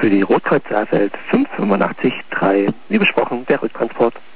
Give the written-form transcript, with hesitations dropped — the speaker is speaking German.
Für die Rotkreuz Saalfeld 5883, wie besprochen, der Rücktransport.